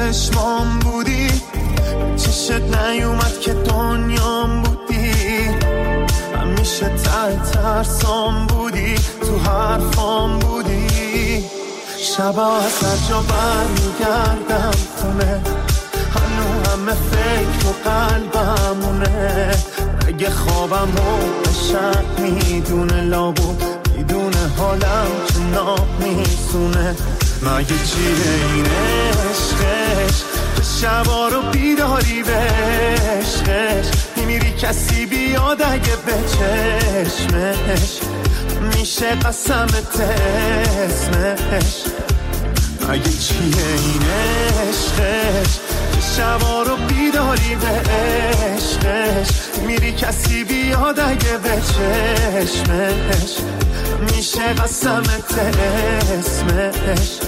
چشمام بودی، چشت نیومد که دنیام بودی، همیشه ترسام بودی، تو حرفام بودی. شبا از هر جا برمیگردم خونه، هنو همه فکر و قلبمونه. اگه خوابم و شب میدونه، لابو میدونه حالم که ناب میسونه. مگه چیه این عشقش که شبا رو بیداری بهشش، میمیری کسی بیاد اگه به چشمش میشه قسمت اسمش. مگه چیه این عشقش که شبا رو بیداری بهشش، میری کسی بیاد اگه به چشمش میشه قسمت اسمش.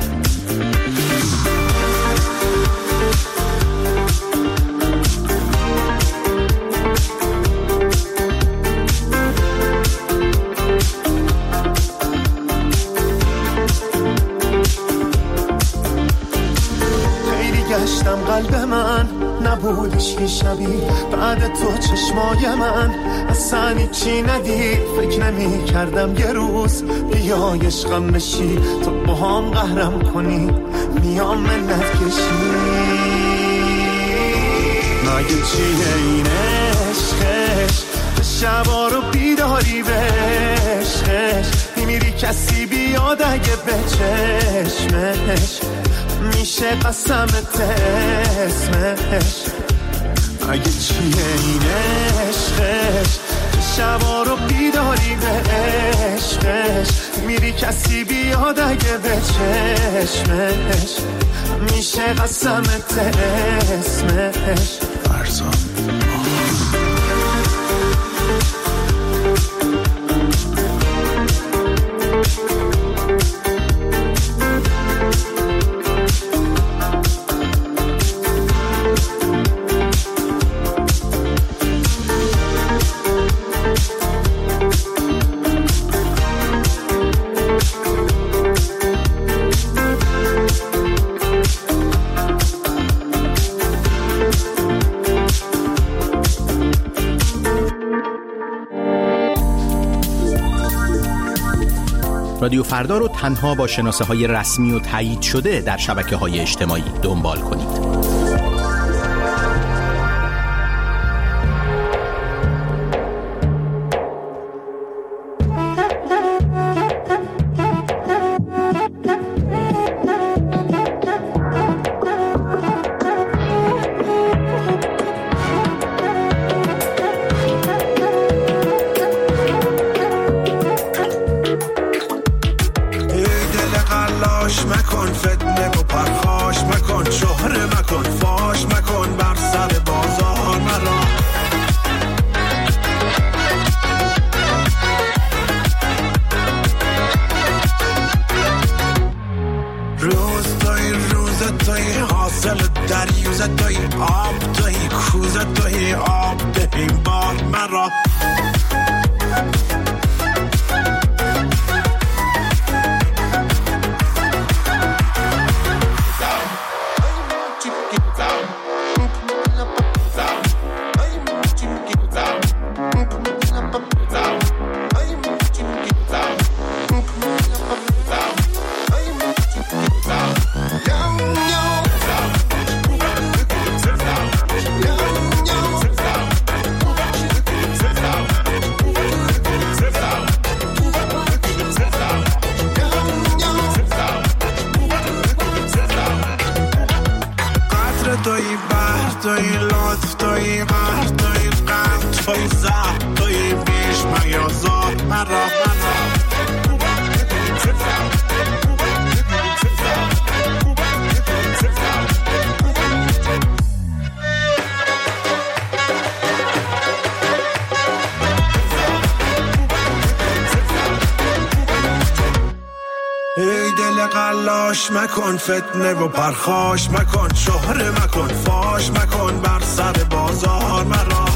گشتم قلب من نبودش که شبیه بعد تو چشمای من اصلا چی ندید. فکر نمی کردم یه روز بیای عشقم بشی، تو با هم قهرم کنی میام منت کشی. مگه چیه این عشقش که شبا رو بیداری بهشش، میمیری کسی بیاد اگه به چشمش میشه قسمت اسمش. مگه چیه این عشقش که شبا رو بیداری به عشقش، میری کسی بیاد اگه به چشمش میشه قسمت اسمش. فرزان رادیو فردا رو تنها با شناسه‌های رسمی و تایید شده در شبکه‌های اجتماعی دنبال کنید. قلاش مکن فتنه و پرخاش مکن، شهره مکن فاش مکن بر سر بازار مرا.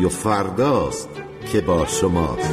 رادیو فرداست که با شماست.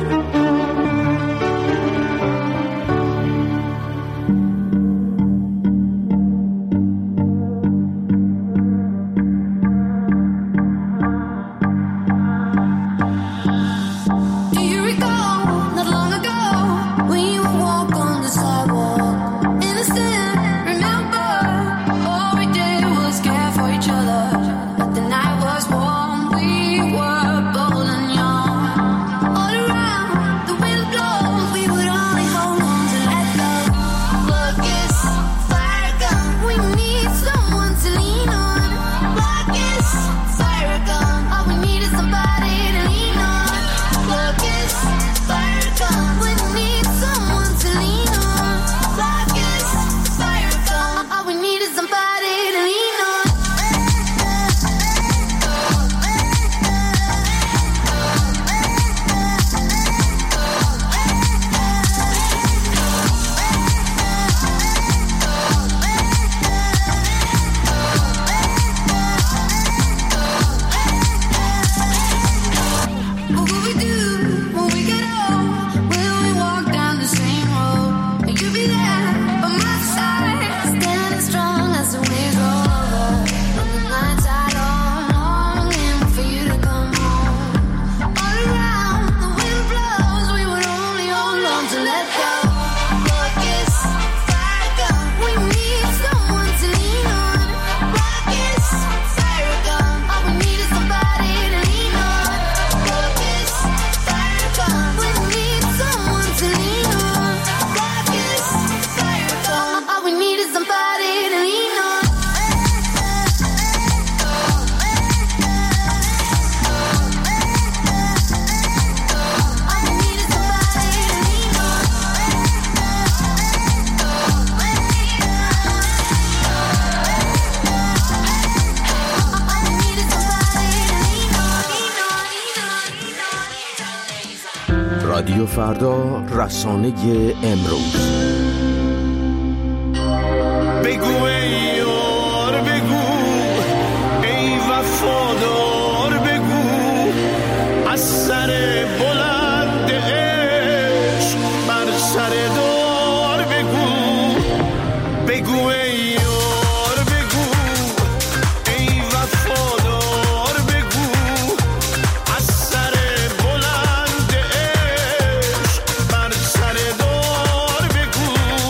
رادیو فردا، رسانه امروز. بگو ای یار بگو، ای وفادار بگو، از سر بلند عشق بر سر دار بگو. بگو ای یار بگو، ای وفادار بگو، از سر بلند عشق بر سر دار بگو.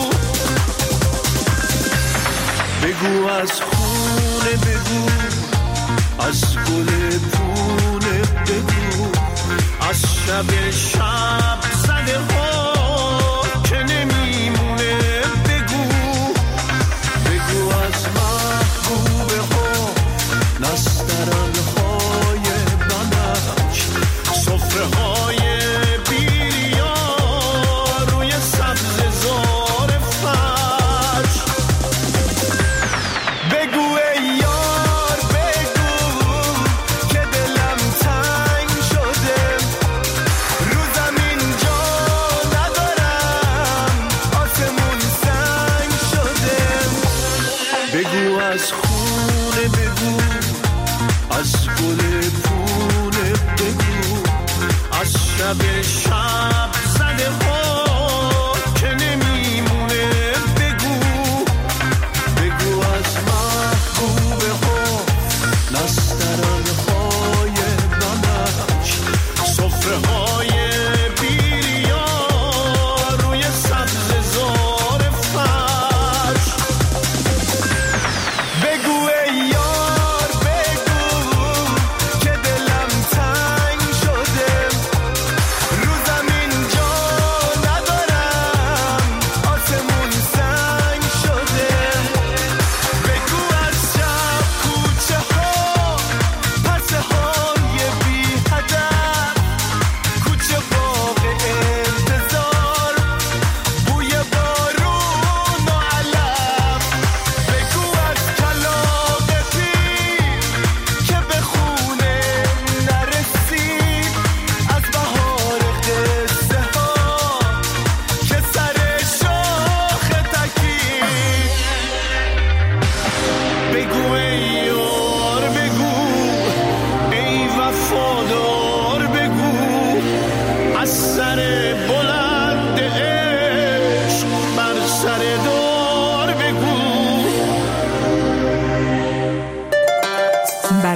بگو از خونه بگو، از گل پونه بگو، از شب شب زده ها که نمیمونه بگو. بگو از محبوبه ها، نسترن های بنفش، صفره های بیریا روی سبز زار فرش. بگو ای یار بگو که دلم تنگ شده، رو زمین جا ندارم، آسمون سنگ شده. بگو از خونه بگو، از گل پونه بگو، از شب شب زده ها که نمیمونه بگو. بگو از محبوبه ها، نسترن های بنفش، صفره های بیریا روی سبز زار فرش. بگو ای یار بگو که دلم تنگ شده، رو زمین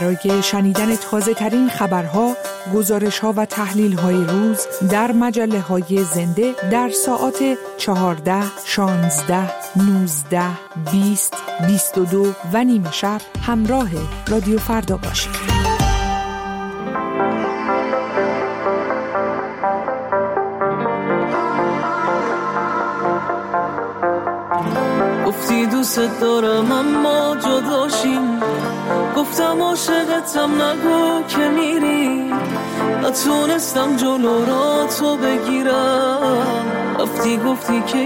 برای شنیدن تازه ترین خبرها، گزارش ها و تحلیل های روز در مجله های زنده در ساعات 14, 16, 19, 20, 22 و نیم شب همراه رادیو فردا باشید. گفتی دوست دارم اما جداشیم، گفتم عاشقتم نگو که میری، نتونستم جلو را تو بگیرم، رفتی گفتی که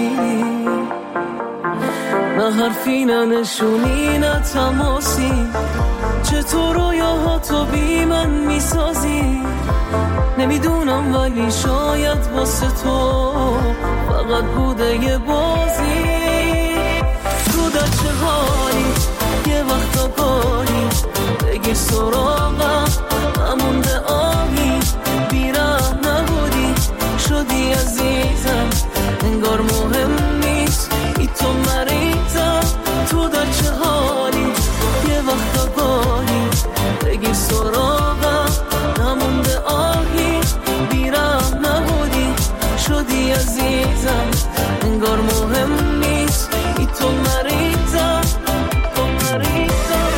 نه حرفی نه نشونی نه تماسی، چطور رویاهاتو بی من میسازی، نمیدونم ولی شاید واسه تو فقط بوده یه بازی. تو در چه حالی یه وقتا گاهی بگی سراغم نمونده آهی، بیرم نبودی شدی عزیزم، انگار مهم نیست ای تو مریضم. تو در چه حالی یه وقتا گاهی بگی سراغم نمونده آهی، بیرم نبودی شدی عزیزم، انگار مهم نیست ای تو مریضم، تو مریضم.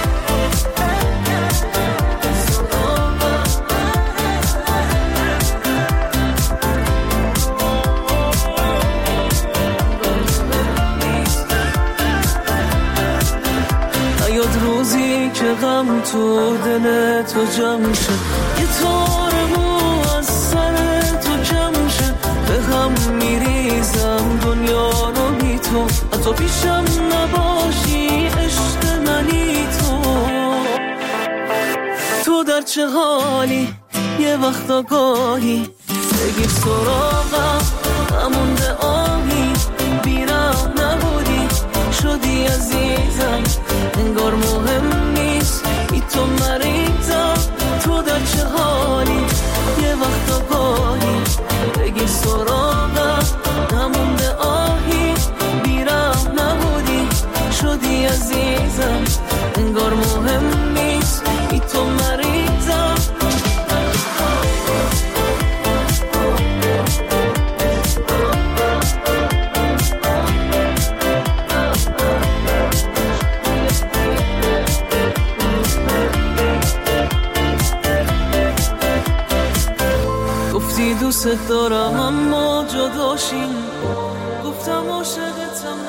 نیاد روزی که غم تو دل تو جمع شه، یه تار مو از سر تو کم شه، به هم میریزم دنیا رو بی تو، حتی پیشم نباشی عشق منی تو. تو در چه حالی یه وقتا گاهی بگیر سراغم نمونده آهی، بیرم نبودی شدی عزیزم، انگار مهم نیست ای تو مریضم. تو در چه حالی یه وقتا گاهی بگیر سراغم نمونده آهی، بیرم نبودی شدی عزیزم، انگار مهم نیست ای تو مریضم. گفتی دوست دارم اما جداشیم، گفتم عاشقتم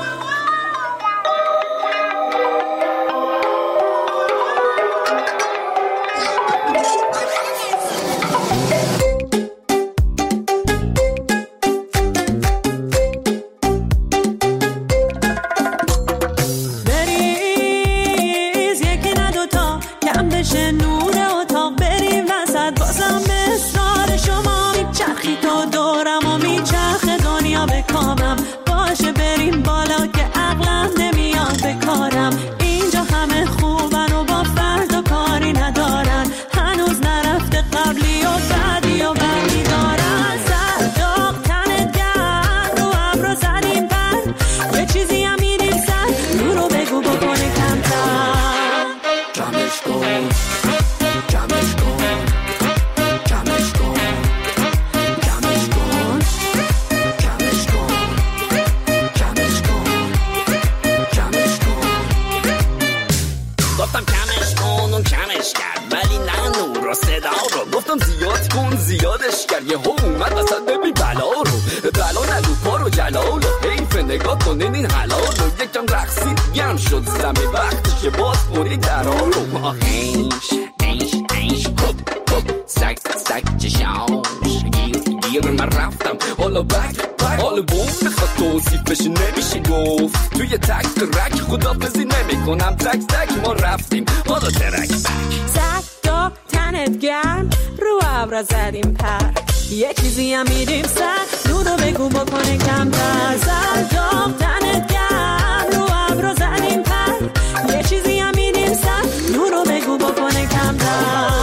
بریز یکی نه دوتا کم بشه نور اتاق، بریم وسط بازم به اصرار شما میچرخی تو دورم و میچرخه دنیا به کامم، باشه بریم بالا که عقلم نمیاد به کارم، اینجا همه خوبن و با فردا کاری ندارن، هنوز نرفته قبلی و بعدی و بعدی دارن، صداق تنت گرد رو ابرو زدیم پر، یه چیزی هم میدیم سر نورو بگو بکنه کمتر، جمعش کن جمعش کن جمعش کن جمعش کن جمعش کن جمعش کن جمعش کن. گفتم کمش کن اون کمش کرد ولی نه نور و صدا رو، گفتم زیاد کن زیادش کرد یه اومد وسط ببین بلا رو، بلا نگو پارو جلالو، حیف نگاه کنین این حلال رو، یکم رقصید گرم شد زمین وقتش که باز کنی درا رو. ایش هپ هپ سک سک چشاش گیر من رفتم حالا بک حالا بوم بخواد توصیفش نمیشه گفت، توی تک ترک خدافزی نمی کنم، تک تک ما رفتیم حالا ترک بک. صدا تنت گرم رو ابرا زدیم پر، یه چیزی هم میدیم سر نورو بگو بکنه کمتر، صدا تنت گرم رو ابرا زدیم پر، یه چیزی هم میدیم سر نورو بگو بکنه کمتر.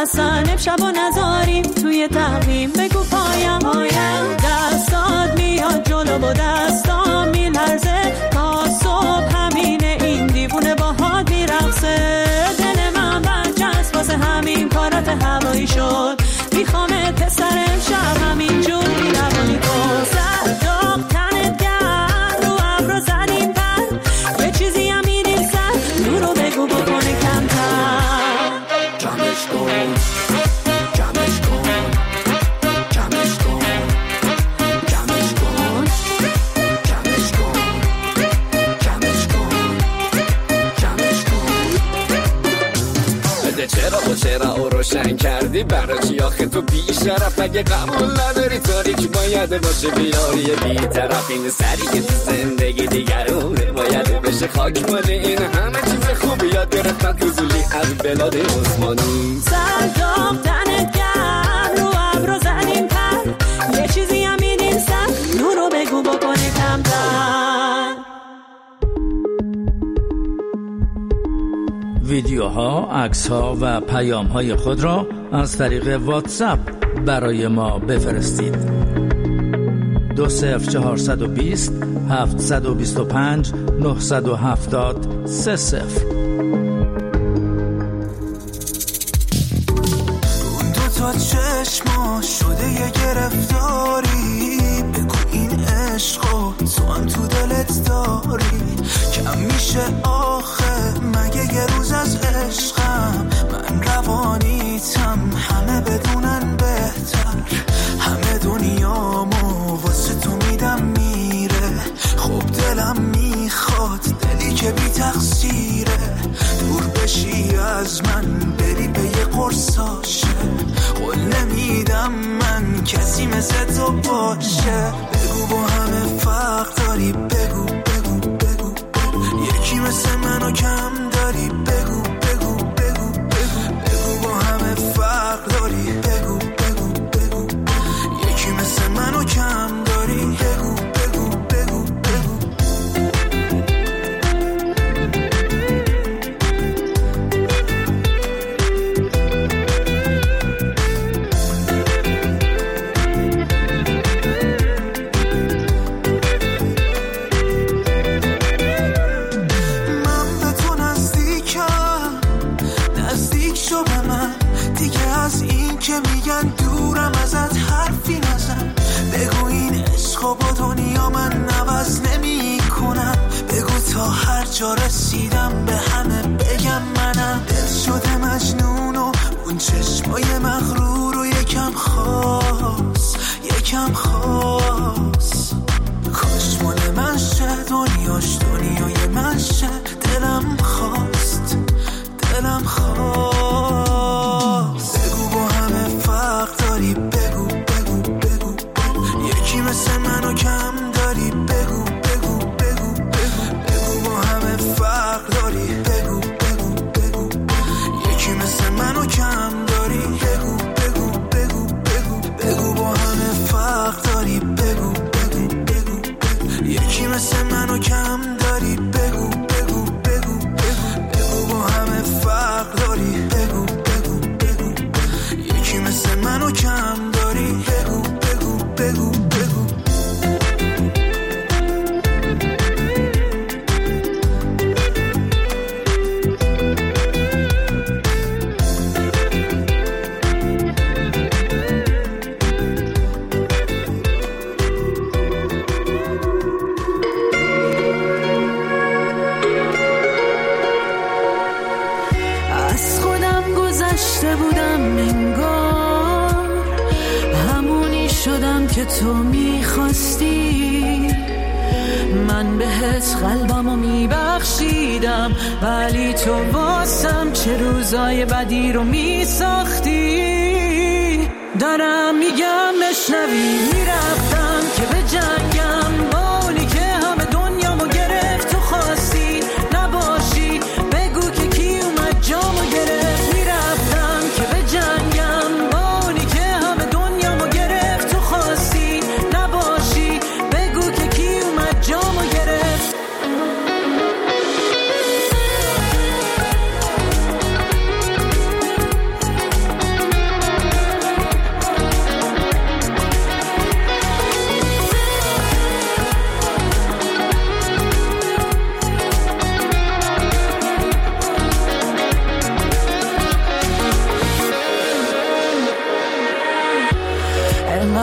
اصلا امشب و نذاریم توی تقویم بگو پایم دستات میاد جلو با دستام میلرزه تا صبح همینه این دیوونه باهات میرقصه دل من برچسب واسه همین کارات هوایی شد میخوامت پسر امشب همین جور بیروانی کن صداق تنت گرم رو ابرو زدیم پر یه چیزی هم میدیم سر نور رو بگو بکنه کمتر جمعش کن جمعش کن جمعش کن جمعش کن جمعش کن جمعش کن جمعش کن بده چرا او روشن کردی برای چی آخه تو بیشرف اگه قبول نداری تاریک باید باشه بیاری بی‌طرف این سری که تو زندگی دیگرونه باید بشه خاک مال این همه چیز خوبی یاد گرفتن فضولی از بلاد عثمانی صداق تنت گرم رو ابرو زدیم پر یه چیزی هم میدیم سر نور رو بگو بکنه کمتر ویدیوها، عکس‌ها و پیام‌های خود را از طریق واتساپ برای ما بفرستید. 20420 725 970 30 تا چشما شده یه گرفتاری بگو این عشقو تو هم تو دلت داری کم میشه آخه مگه یه روز از عشقم من روانیتم همه بدونن بهتر همه دنیامو واسه تو میدم میره خب دلم میخواد دلی که بی تقصیره دور بشی از من بری به یه قرصاشه قول نمیدم من کسی مثل تو باشه بگو با همه فرق داری بگو بگو بگو بگو یکی مثل منو کم داری بگو بگو بگو بگو بگو با همه فرق داری بگو بگو بگو یکی مثل منو کم داری بگو بگو بگو بگو که میگن دورم ازت حرفی نزن بگو این عشقو با دنیا من عوض نمی کنم بگو تا هر جا رسیدم به همه بگم منم دل شده مجنون و اون چشمای مغرور و یکم خاص کاش مال من شه دنیاش دنیای من شه دلم خواست بگو با همه فرق داری بگو بگو بگو بگو یکی مثل منو کم داری بگو بگو بگو بگو بگو با همه فرق داری بگو بگو بگو یکی مثل منو کم داری بگو بگو بگو بگو بگو با همه فرق داری بگو بگو بگو بگو یکی مثل منو کم داری بگو بگو بگو بگو بگو با همه فرق داری بگو بگو بگو یکی مثل منو کم داری بگو بگو بگو بگو از خودم گذشته بودم انگار همونی شدم که تو میخواستی من بهت قلبمو میبخشیدم ولی تو واسم چه روزای بدی رو میساختی دارم میگم بشنوی میرفتم که به جنگم با اونی که همه دنیامو گرفت تو خواستی نباشی بگو که کی اومد جامو گرفت میرفتم که به جنگم با اونی که همه دنیامو گرفت تو خواستی نباشی بگو که کی اومد جامو گرفت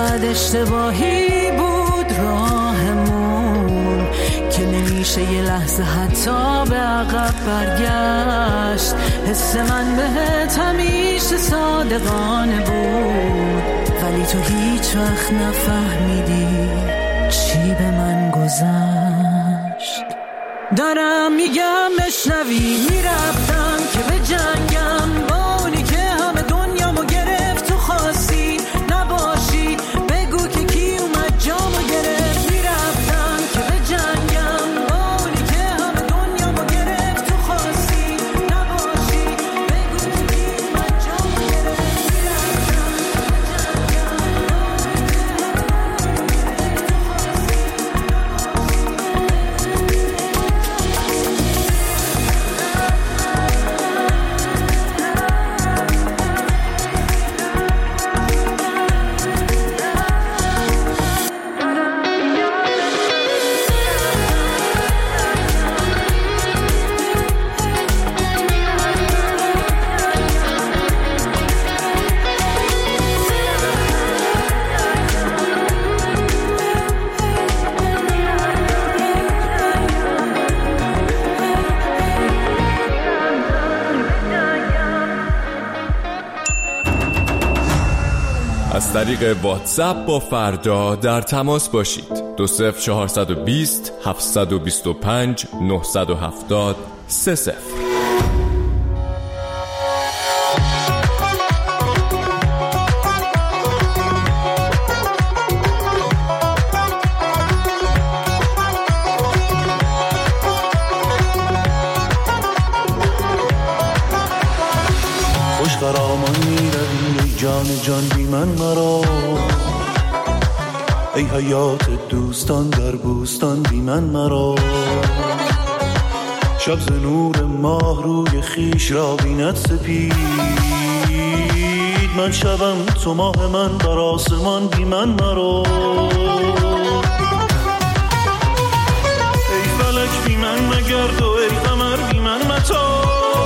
چقدر اشتباهی بود راهمون که نمیشه یه لحظه حتی به عقب برگشت. حس من بهت همیشه صادقانه بود، ولی تو هیچ وقت نفهمیدی چی به من گذشت. دارم میگم بشنوی، میرفتم که به جنگم با اونی که همه دنیامو گرفت. تو خواستی نباشی، بگو که کی اومد جامو گرفت. میرفتم که به جنگم با اونی که همه دنیامو گرفت. تو خواستی نباشی، بگو که کی اومد جامو گرفت. از طریق واتساپ با فردا در تماس باشید. 20420 725 970 30. خوش قرامان میروی ای جان جان بی من مرا، ای حیات دوستان در بوستان بی من مرا. شب ز نور ماه روی خیش را بیند سپید، من شبم تو ماه من بر آسمان بی من مرا. ای فلک بی من مگرد و ای قمر بی من متا،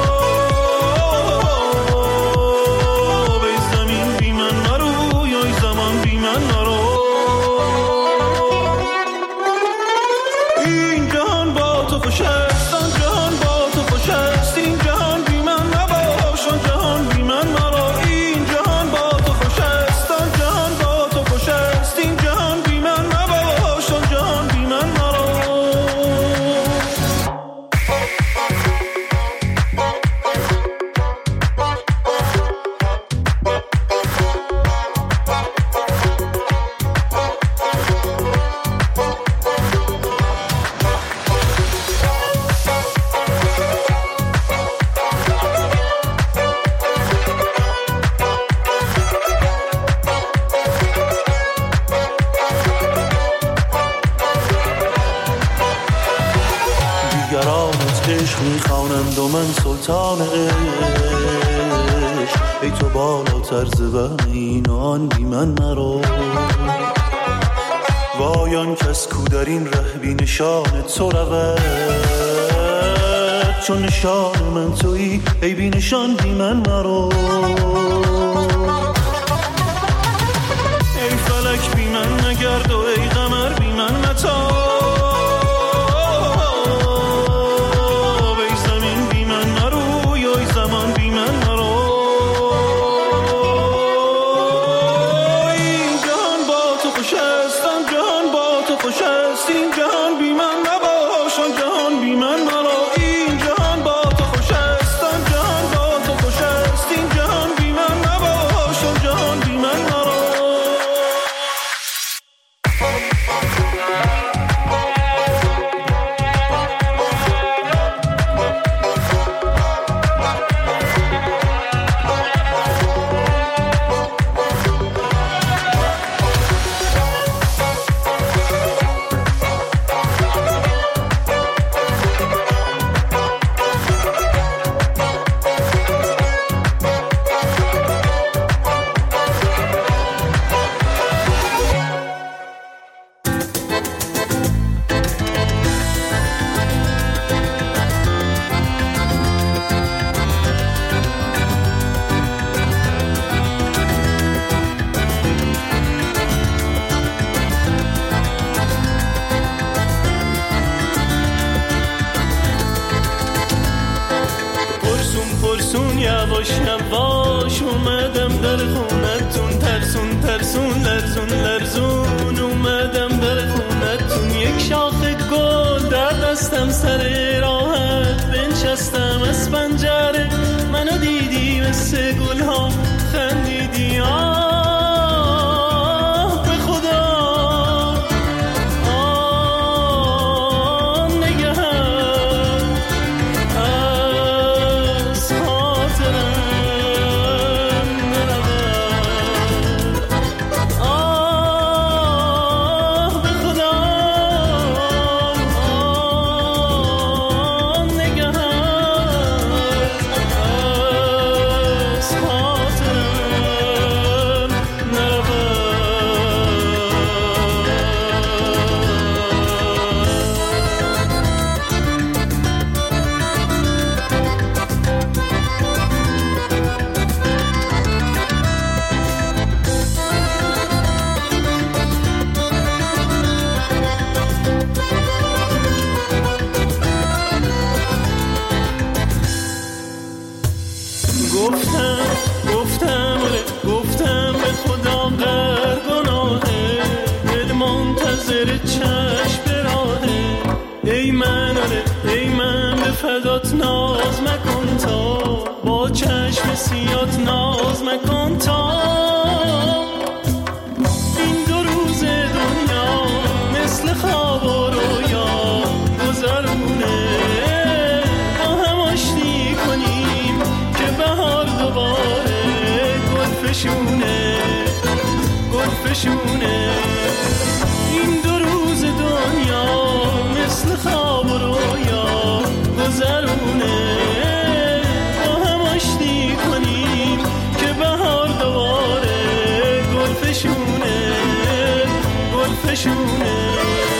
عشق میخوانند و من سلطان عشق، ای تو بالاتر ز وهم این و آن بی من مرا. وای آن کس کو در این ره بی نشان تو رود، چون نشان من تویی ای بی نشان بی من مرا. ای فلک بی من نگرد و ای قمر بی من متا، این جهان با تو خوش است، جهان با تو خوش است، این جهان بی من گلفشونه گلفشونه. این دو روز دنیا مثل خواب و رویا گذرونه، با هم آشتی کنیم که بهار دوباره گلفشونه گلفشونه.